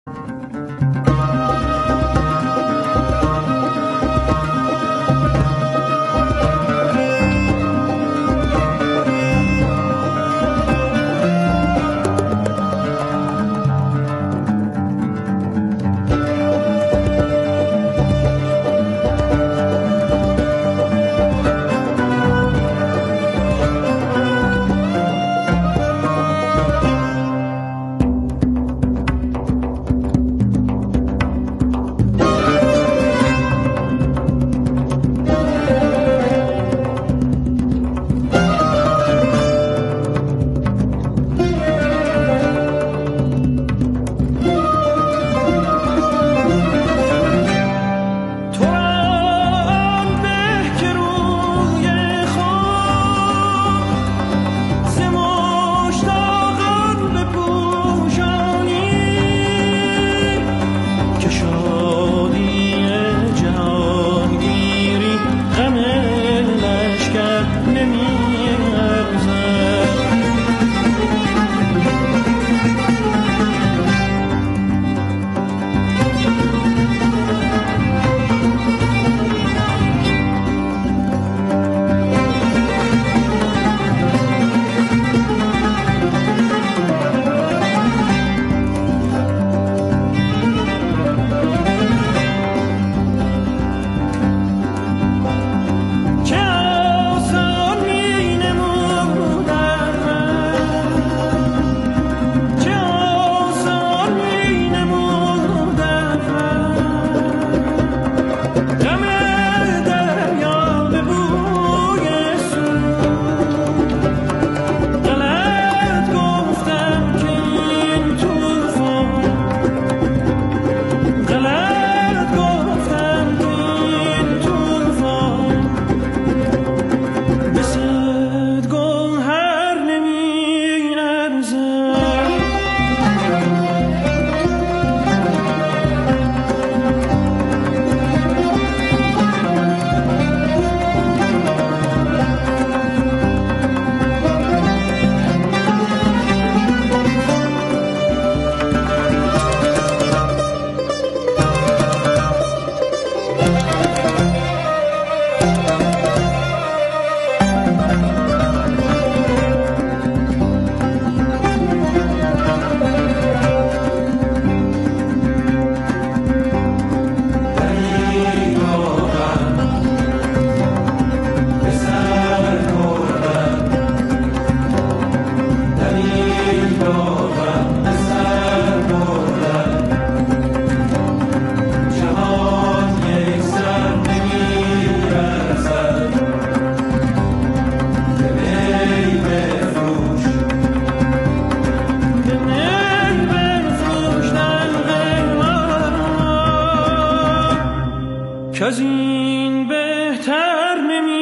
از این بهتر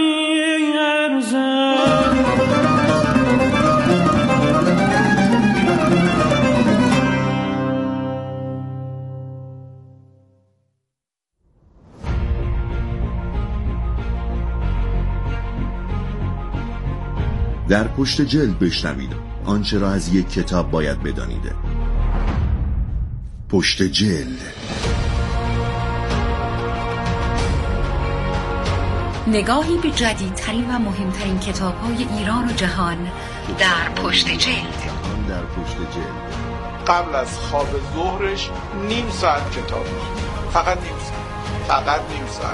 نمی‌ارزد. در پشت جلد بشنوید آنچه را از یک کتاب باید بدانید. پشت جلد، نگاهی به جدیدترین و مهمترین کتاب‌های ایران و جهان در پشت جلد. قبل از خواب ظهرش نیم ساعت کتاب می‌خونه. فقط نیم ساعت.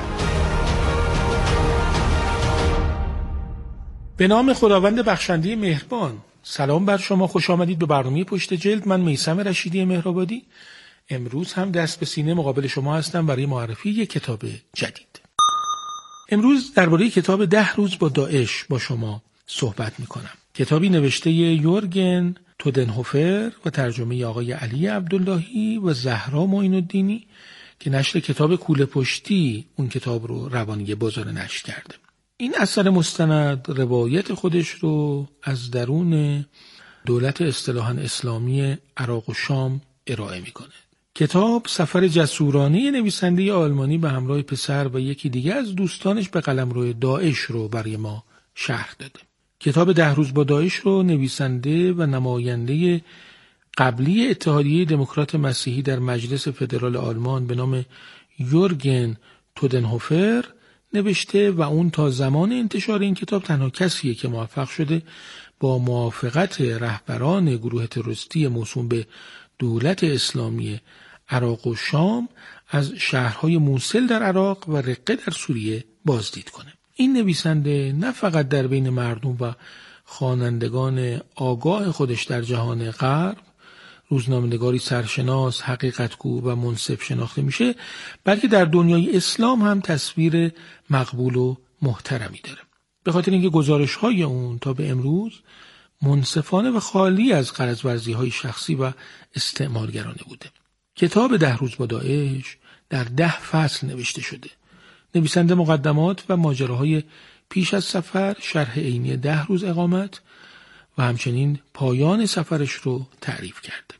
به نام خداوند بخشنده مهربان. سلام بر شما، خوش آمدید به برنامه پشت جلد. من میثم رشیدی مهرآبادی امروز هم دست به سینه مقابل شما هستم برای معرفی یک کتاب جدید. امروز درباره کتاب 10 روز با داعش با شما صحبت میکنم. کتابی نوشته یورگن تودنهوفر و ترجمه آقای علی عبداللهی و زهرا معین‌الدینی که نشر کتاب کوله پشتی اون کتاب رو روانی بازار نشر کرده. این اثر مستند روایت خودش رو از درون دولت اصطلاحاً اسلامی عراق و شام ارائه میکنه. کتاب سفر جسورانه نویسنده آلمانی به همراه پسر و یکی دیگه از دوستانش به قلمرو داعش رو برای ما شرح داده. کتاب 10 روز با داعش رو نویسنده و نماینده قبلی اتحادیه دموکرات مسیحی در مجلس فدرال آلمان به نام یورگن تودنهوفر نوشته و اون تا زمان انتشار این کتاب تنها کسیه که موفق شده با موافقت رهبران گروه تروریستی موسوم به دولت اسلامی عراق و شام از شهرهای موصل در عراق و رقه در سوریه بازدید کنه. این نویسنده نه فقط در بین مردم و خوانندگان آگاه خودش در جهان غرب روزنامه‌نگاری سرشناس، حقیقتگو و منصف شناخته میشه، بلکه در دنیای اسلام هم تصویر مقبول و محترمی داره. به خاطر اینکه گزارش‌های اون تا به امروز منصفانه و خالی از غرض‌ورزی‌های شخصی و استعمارگرانه بوده. کتاب 10 روز با داعش در 10 فصل نوشته شده. نویسنده مقدمات و ماجراهای پیش از سفر، شرح عینی 10 روز اقامت و همچنین پایان سفرش رو تعریف کرده.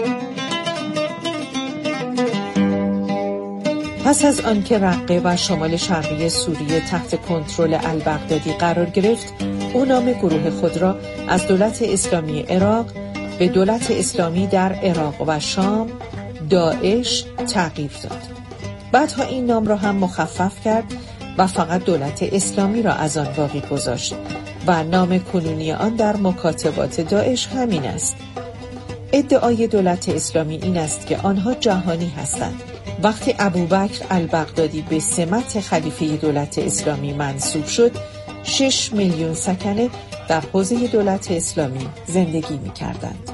پس از آنکه رقه و شمال شرقی سوریه تحت کنترل البغدادی قرار گرفت، او نام گروه خود را از دولت اسلامی عراق به دولت اسلامی در عراق و شام داعش تغییر داد. بعدها این نام را هم مخفف کرد و فقط دولت اسلامی را از آن باقی گذاشت و نام کنونی آن در مکاتبات داعش همین است. ادعای دولت اسلامی این است که آنها جهانی هستند. وقتی ابوبکر البغدادی به سمت خلیفه دولت اسلامی منصوب شد، 6 میلیون سکنه در حوزه دولت اسلامی زندگی می‌کردند.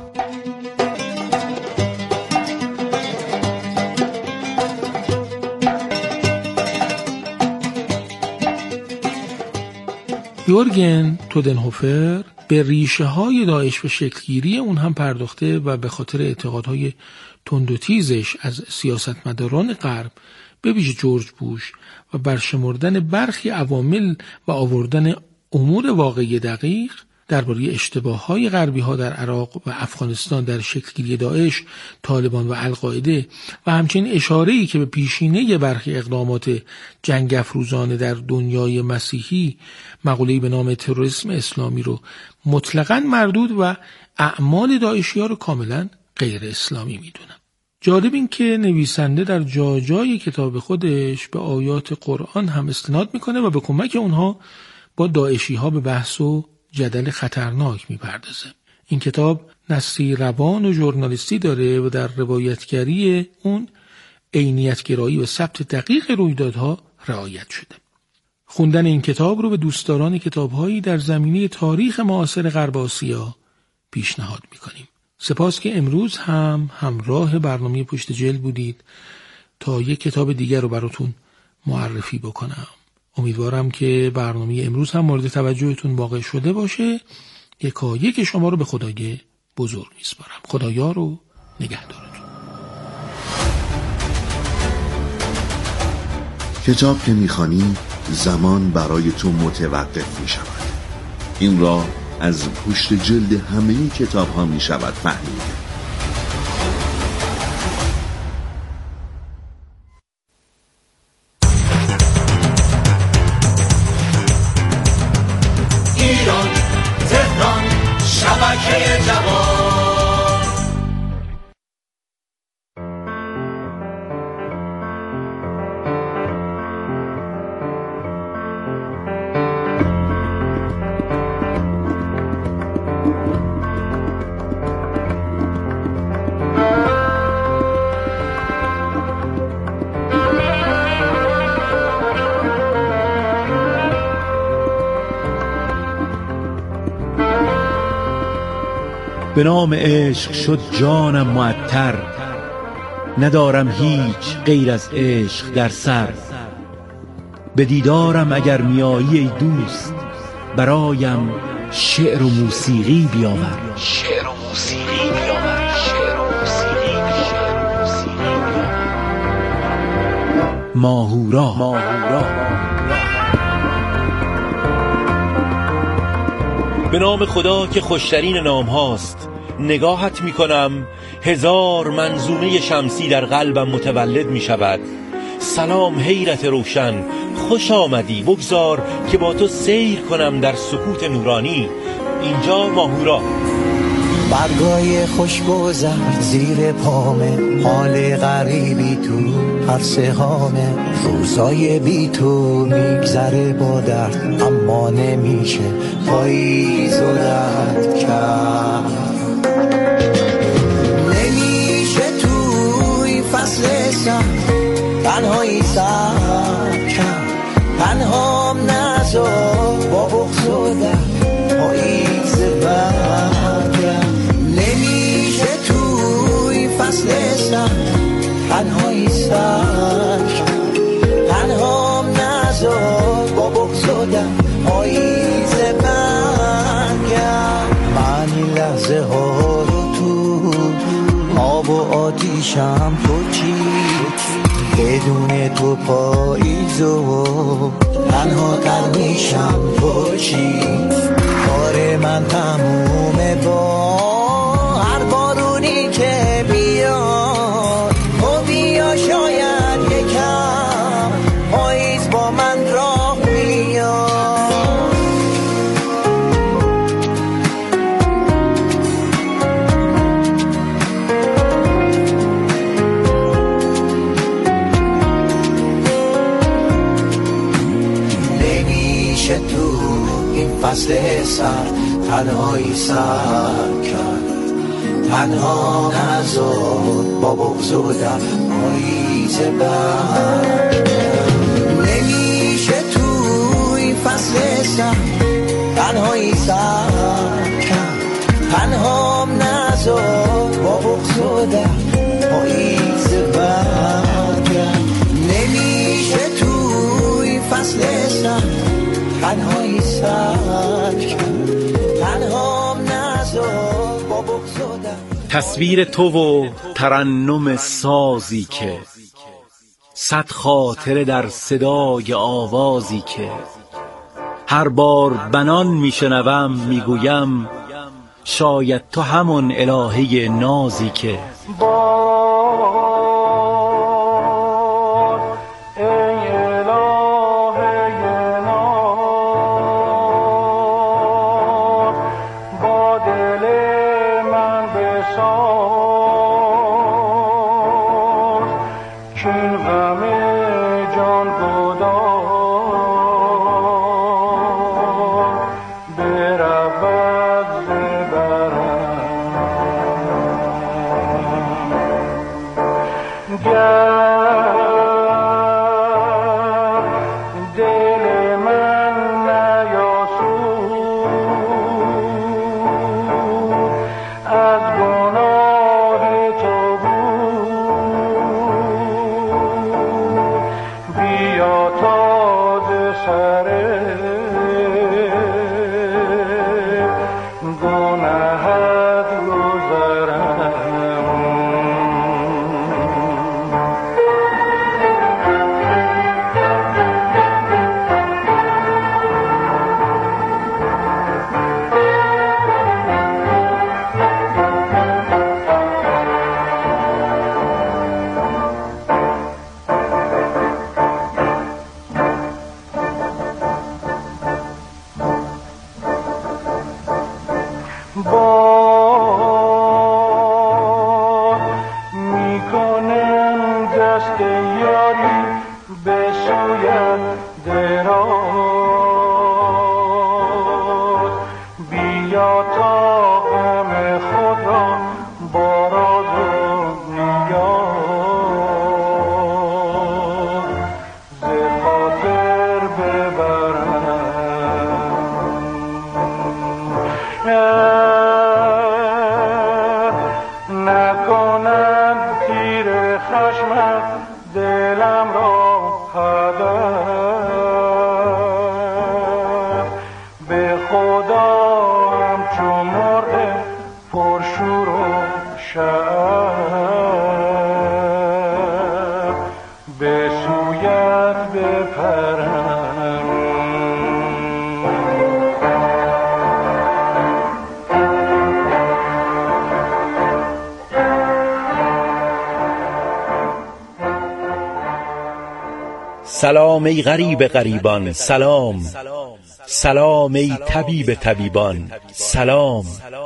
یورگن تودنهوفر به ریشه های داعش و شکلگیری اون هم پرداخته و به خاطر اعتقادهای تند و تیزش از سیاستمداران غرب به ویژه جورج بوش و برشمردن برخی عوامل و آوردن امور واقعی دقیق درباره اشتباه‌های غربی‌ها در عراق و افغانستان در شکلگیری داعش، طالبان و القاعده و همچنین اشاره‌ای که به پیشینه برخی اقدامات جنگ افروزانه در دنیای مسیحی، مقوله‌ای به نام تروریسم اسلامی رو مطلقاً مردود و اعمال داعشی‌ها رو کاملاً غیر اسلامی می‌دونن. جالب این که نویسنده در جای کتاب خودش به آیات قرآن هم استناد می‌کنه و به کمک اونها با داعشی‌ها به بحث و جدل خطرناک میپردازه. این کتاب نصی روان و ژورنالیستی داره و در روایتگری اون عینیت‌گرایی و ثبت دقیق رویدادها رعایت شده. خوندن این کتاب رو به دوستداران کتاب‌هایی در زمینه تاریخ معاصر غرب آسیا پیشنهاد می‌کنیم. سپاس که امروز هم همراه برنامه پشت جلد بودید تا یک کتاب دیگر رو براتون معرفی بکنم. امیدوارم که برنامه امروز هم مورد توجهتون واقع شده باشه. یکایک شما رو به خدای بزرگ میسپارم. خدایا رو نگهدارتون. کتاب که میخوانی زمان برای تو متوقف میشود. این را از پشت جلد همه کتاب ها میشود فهمید. به نام عشق شد جانم معطر، ندارم هیچ غیر از عشق در سر. به دیدارم اگر میایی ای دوست، برایم شعر و موسیقی بیاور. شعر و موسیقی بیاور. شعر و موسیقی بیاور. ماهورا. به نام خدا که خوشترین نام هاست، نگاهت می کنم 1000 منظومه شمسی در قلبم متولد می شود. سلام حیرت روشن، خوش آمدی، بگذار که با تو سیر کنم در سکوت نورانی. اینجا ماهورا. برگای خوشگذر زیر پامه، حال غریبی تو هر سهامه، روزای بی تو میگذره با درد، اما نمیشه پاییز و رد کرد. نمیشه توی فصل سرد تنهایی سر کرد، تنهام نذار با بغض و درد پاییز برگرد. نمیشه توی فصل سرد تنهایی سر کرد، تنهام نذار با بغض و درد پاییز برگرد. من این لحظه ها رو تو آب و آتیشم تو چی، بدون تو پاییزو تنها تر میشم تو چی. کار من تمومه با هر بارونی که بیاد، تو بیا شاید یکم پاییز با من راه بیاد. فصل سر تنهایی سر کرد، تنها نذار با بغض و در پاییز برگرد. نمیشه توی فصل سر تنهایی سر کرد، تنهام نذار با بغض و در پاییز برگرد. نمیشه توی فصل سر تنهایی سر کرد، تنهام نذار با بغض و درد. تصویر تو و ترنم سازی که، صد خاطره در صدای آوازی که، هر بار بنان میشنوم میگویم شاید تو همون الهه نازی که. سلام ای غریب غریبان، سلام. سلام ای طبیب طبیبان، سلام.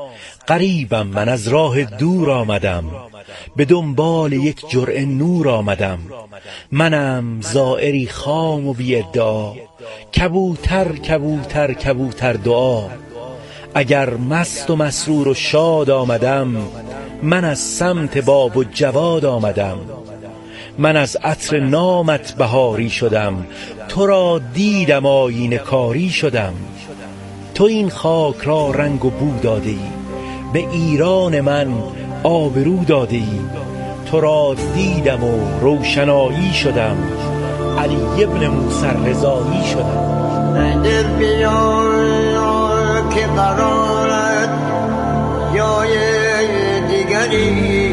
غریبم من از راه دور آمدم، به دنبال یک جرعه نور آمدم. منم زائری خام و بی ادعا، کبوتر کبوتر کبوتر دعا. اگر مست و مسرور و شاد آمدم، من از سمت باب و جواد آمدم. من از عطر نامت بهاری شدم، تو را دیدم آیینه کاری شدم. تو این خاک را رنگ و بو داده ای، به ایران من آبرو داده ای. تو را دیدم و روشنایی شدم، علی ابن موسی رضایی شدم. دل بیا که قرارت جای دیگری،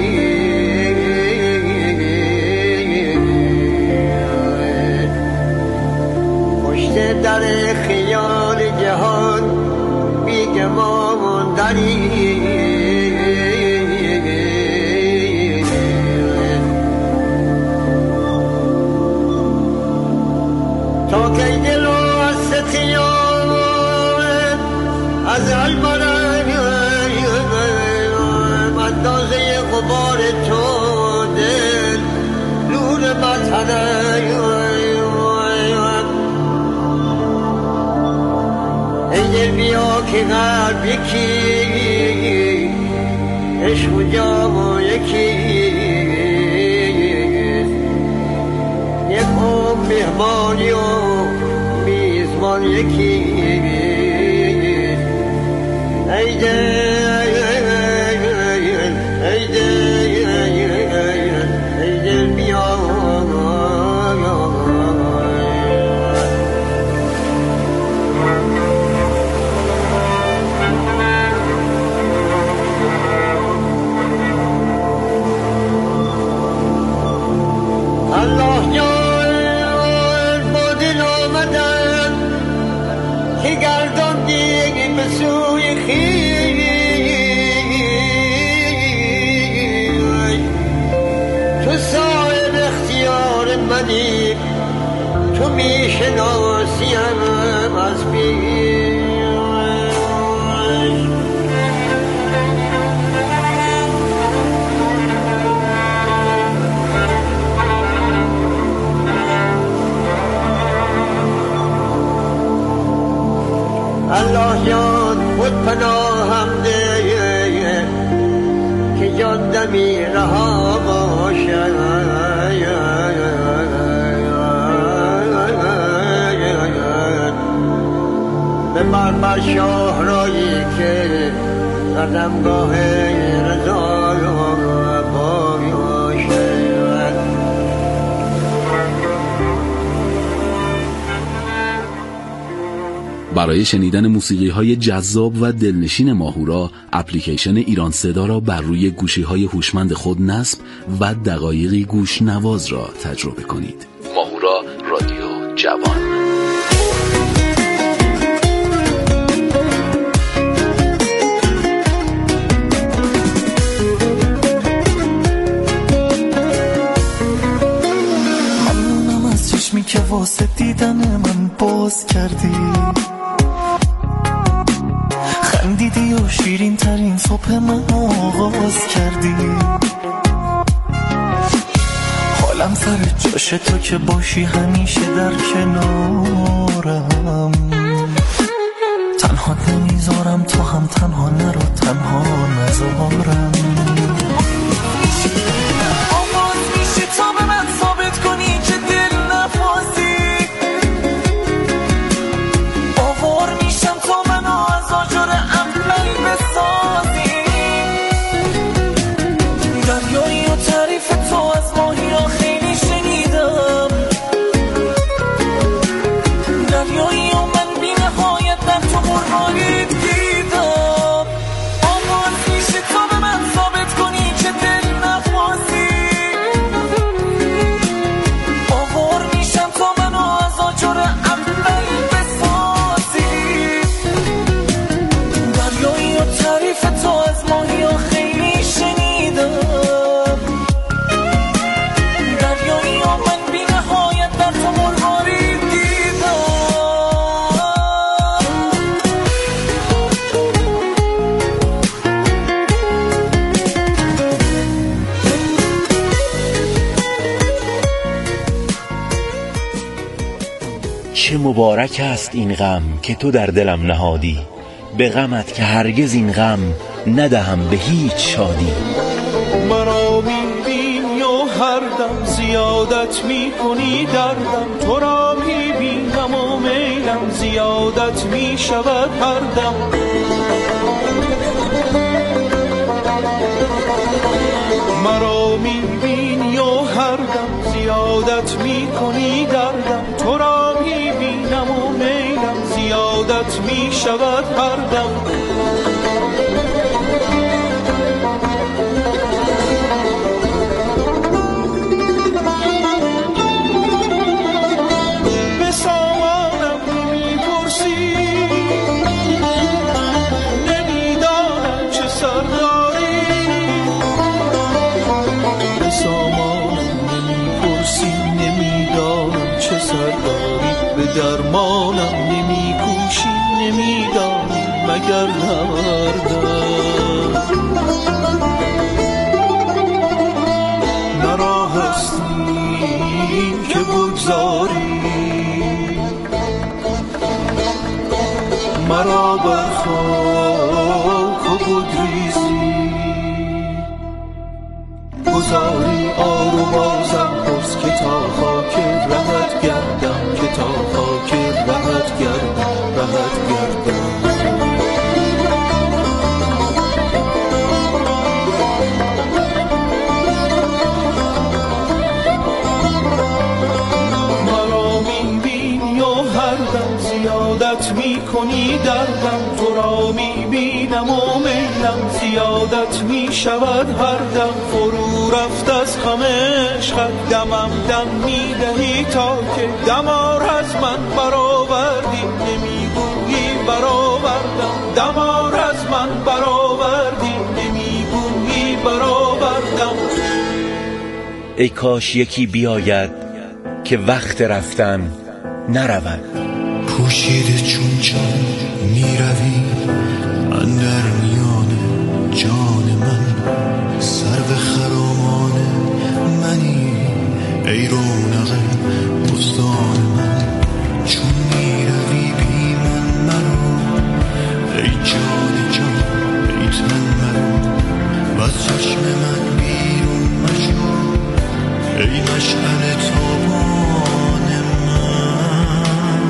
پشت در خیال جهان بیگمان دری. تا که دل و از ستیان از المرم اندازه غبار تو دل نور مطلع. ای دل بیا که قلب یکی، عشق و جام یکی، یک مهمانی و میزبان یکی. ای دل ای دل ای دل بیا. الله جان با دل آمدن که گردان دیگه به سوی خیش. تو صاحب اختیار منی، تو میشناسیم از پیش. الله جان خود پناهم ده که جان دمی رها باشد. به مرمر شاهرایی که قدمگاه رضا باشد. برای شنیدن موسیقی‌های جذاب و دلنشین ماهورا، اپلیکیشن ایران صدا را بر روی گوشی‌های هوشمند خود نصب و دقایقی گوش نواز را تجربه کنید. ماهورا رادیو جوان. ممنونم از چشمی که واسه دیدن من باز کردی، خندیدی و شیرین ترین صبح من آغاز کردی. حالم سر جاش تو که باشی همیشه در کنارم. تنها نمیذارم تو هم تنها نرو، تنها نذارم. آغاز میشه تا به من ثابت کنی که دل نفاسی. باور میشم تا منو از آجر اول بسازی. دریایی و تعریف تو از ماهی ها خیلی شنیدم. دریایی و من بی نهایت در تو مرغابی دیدم. آغاز میشه تا به من ثابت چه مبارک است این غم که تو در دلم نهادی، به غمت که هرگز این غم ندهم به هیچ شادی. مرا می‌بینی و هر دم زیادت می‌کنی دردم، تو را می‌بینم و میلم زیادت می‌شود هر دم. مرا می‌بینی و هر دم زیادت می‌کنی دردم، تو را می‌بینم و میلم زیادت می‌شود هر دم. به سامانم نمی‌پرسی، نمی‌دانم چه سر داری. به سامانم نمی‌پرسی، نمی‌دانم چه سر داری. به درمانم نمی‌کوشی، نمی‌دانی مگر نمردم. نه راه هستی که بگذاری مرا بر خاک و بگریزی. گذاری آر و بازم پرس که تا خاک رهت گردم، که تا خاک رهت گردم، رهت گردم. مرا می‌بینی و هر دم زیادت می‌کنی دردم، تو را می‌بینم و میلم زیادت می‌شود هر دم. فرو رفت از غم عشقت دمم دم می‌دهی تا که دمار از من برآوردی، نمی‌گویی برآوردم. دمار از من برآوردی، نمی‌گویی برآوردم. ای کاش یکی بیاید که وقت رفتن نرود. پوشیده چون جان میروی اندر میان جان من، سر به خرامان منی ای رونق بستان من. چون میروی بی من مرو ای جان جان ای تن مرو، و از چشم من بیرون مشو ای مشعل تابان من.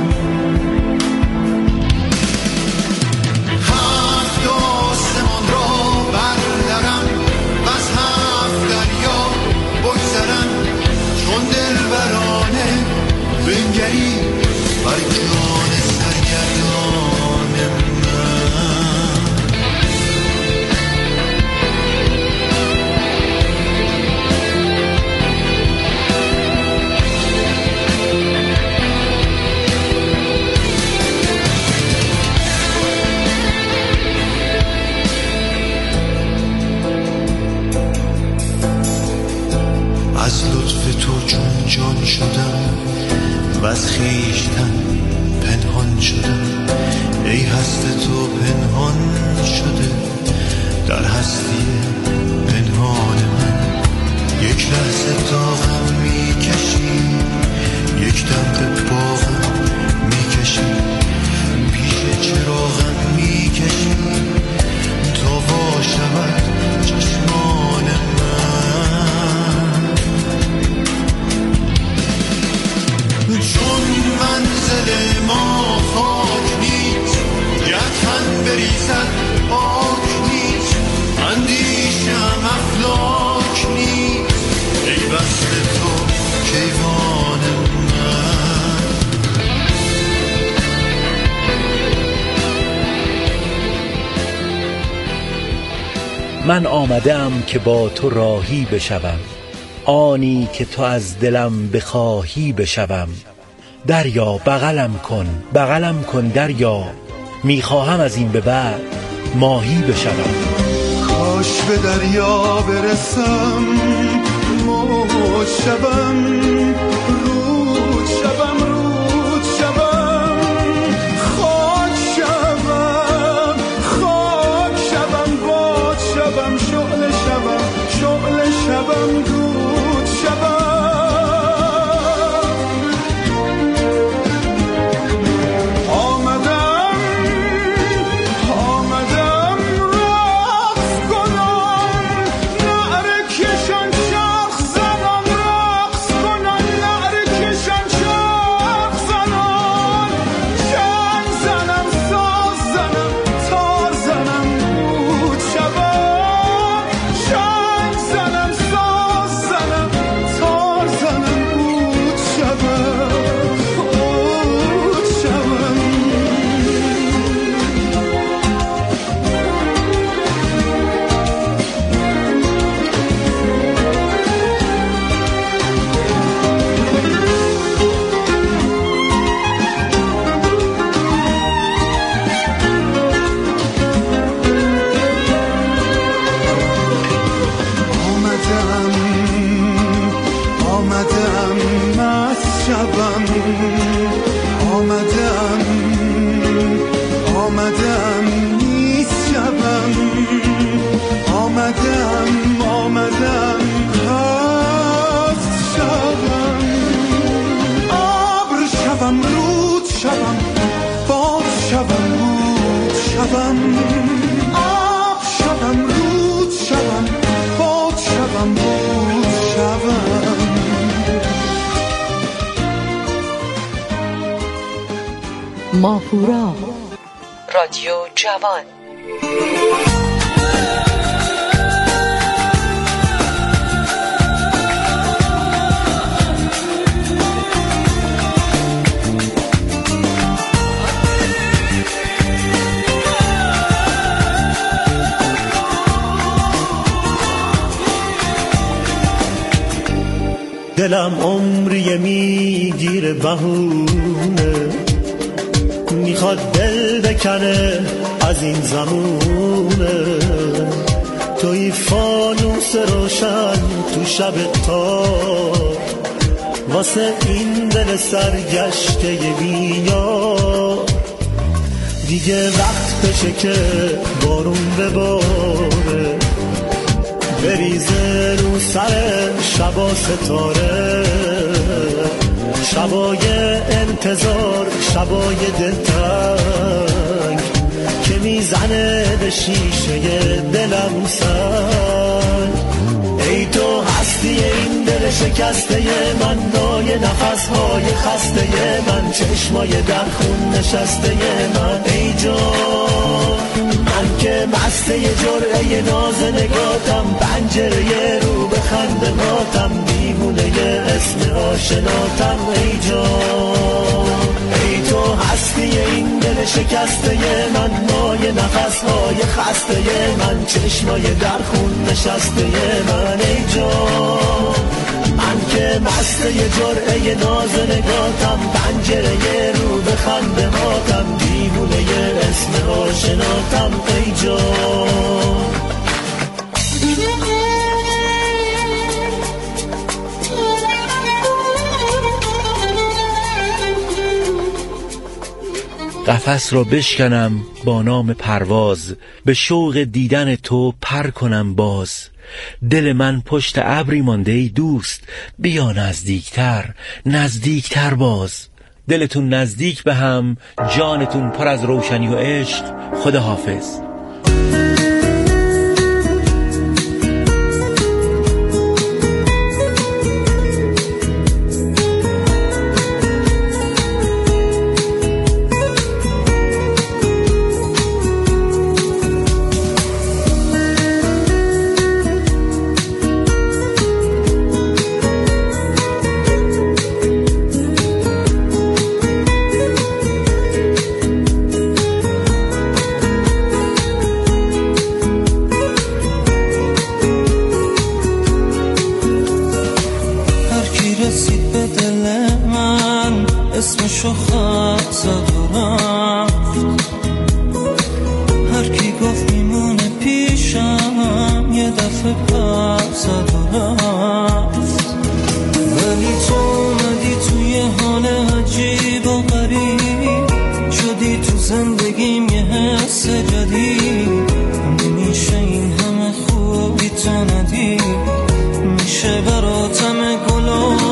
هفت آسمان را بردرم و از هفت دریا بگذرم، چون دلبرانه بنگری بر جان سرگردان من. از لطف تو چون جان شدم و از خویشتن پنهان شدم، ای هست تو پنهان شده در هستی پنهان من. یک لحظه تا غم میکشی، یک دم به باغم میکشی، پیش چراغم میکشی تا وا شود چشمان من. چون منزل ما خاک نیست، یکن بریزد پاک نیست، اندیشم افلاک نیست، ای بست تو کیوان من. من آمدم که با تو راهی بشوم، آنی که تو از دلم بخواهی بشوم. دریا بغلم کن دریا، میخواهم از این به بعد ماهی بشوم. کاش به دریا برسم، موج شوم، رود شوم، رود شوم، خاک شوم، خاک شوم، باد شوم، شعله شوم، شعله شوم، دود شوم. آمدم مست شوم، آمدم نیست شوم، آمدم هست شوم. ابر شوم، رود شوم، باد شوم، رود شوم، آب شوم، رود شوم، باد شوم، رود شوم. ماهورا رادیو جوان. دلم عمری میگیره بهونه، میخواد دل بکنه از این زمونه. توی فانوس روشن تو شب تار، واسه این دل سرگشته بیار. دیگه وقت بشه که بارون بباره، بریزه رو سر شبا ستاره. شبای انتظار، شبای دلتنگ که میزنه به شیشه دلم سنگ. ای تو هستی این دل شکسته من، نای نفسهای خسته من، چشمای در خون نشسته من. ای جان من که مسته جرعه ناز نگاتم، پنجره رو به خندقاتم، دیوونه اسم آشناتم. ای جان ای تو هستی این دل شکسته من، نای نفسهای خسته من، چشمای در خون نشسته من. ای جان من که مسته جرعه ناز نگاتم، پنجره رو به خندقاتم، دیوونه اسم آشناتم. ای جان قفس را بشکنم با نام پرواز، به شوق دیدن تو پر کنم باز. دل من پشت ابری مانده ای دوست، بیا نزدیکتر نزدیکتر باز. دلتون نزدیک به هم، جانتون پر از روشنی و عشق. خدا حافظ. اسمشو خط زد و رفت، هر کی گفت میمونه پیشم، یه دفعه پر زد و رفت.